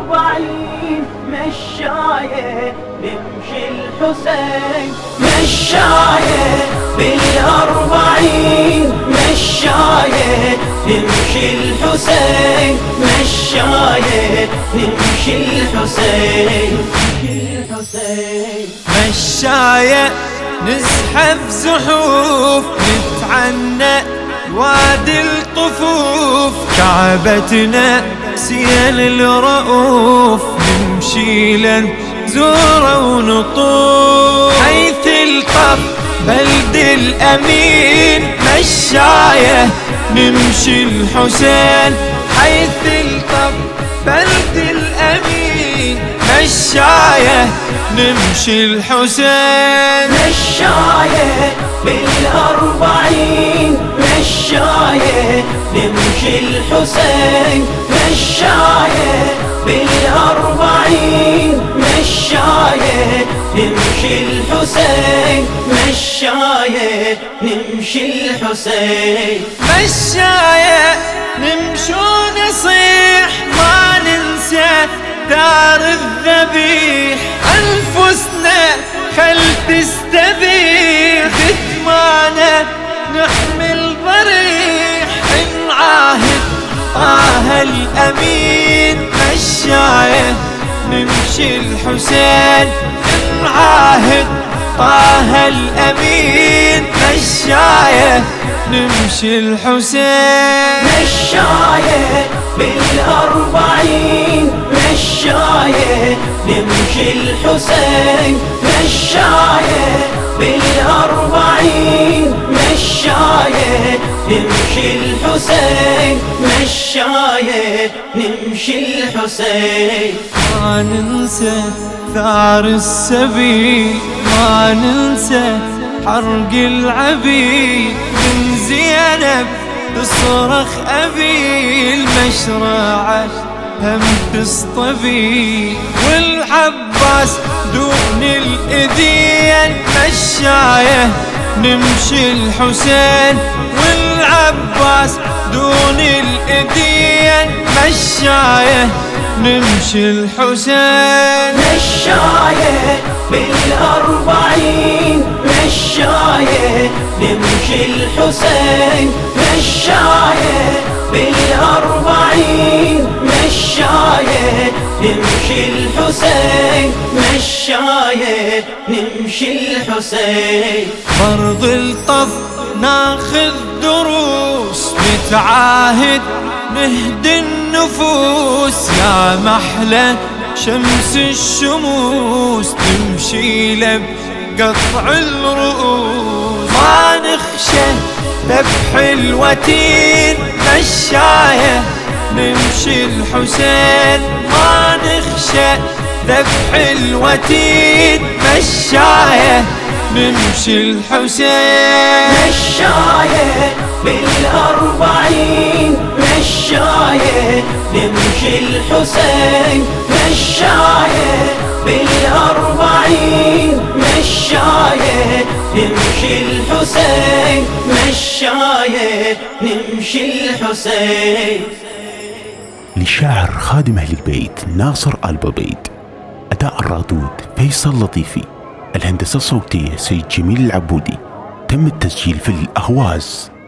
بالأربعين مشاية نمشي الحسين، مشاية بالأربعين مشاية نمشي الحسين، مشاية نمشي الحسين، مشاية نزحف زحوف نتعنى وادي الطفوف، كعبتنا سيل الرؤوف نمشي لنزوره ونطوف، حيث القف بلد الأمين مشاية نمشي الحسين، حيث القف بلد الأمين مشاية نمشي الحسين، مشاية بالأربعين مشاية نمشي الحسين، مشاية بالأربعين مشاية نمشي الحسين، مشاية نمشي الحسين، مشاية نمشي ونصيح ما ننسى دار الذبيح، أنفسنا خل تستبيح، كتمانا نحمل ضريح، نعاهد طه الأمين مشاية نمشي الحسين، نعاهد طه الأمين مشاية نمشي الحسين، مشاية بالأربعين مشاية نمشي الحسين، مشاية بالأربعين مشاية نمشي الحسين، مشاية نمشي الحسين، ما ننسى ثار السبيل، ما ننسى حرق العبيد، من زينب تصرخ أبي المشرعة هم تصطبي، والعباس دون الإذين مشاية نمشي الحسين، والعباس دون الإذين مشاية نمشي الحسين، مشاية بالأربعين مشاية نمشي الحسين، مشاية بالأربعين مشاية نمشي الحسين، مشاية نمشي الحسين، فرض الطف ناخذ دروس نتعاهد نهدي النفوس، يا محلى شمس الشموس نمشي له بقطع الرؤوس، ما نخشى ذبح الوتين مشاية نمشي الحسين، ما نخشى ذبح الوتين مشاية نمشي الحسين، مشاية بالأربعين مشاية نمشي الحسين، مشاية بالأربعين مشاية نمشي الحسين، مشاية نمشي الحسين. للشاعر خادم أهل البيت ناصر البابيد، أداء الرادود فيصل لطيفي، الهندسة الصوتية سيد جميل العبودي، تم التسجيل في الأهواز.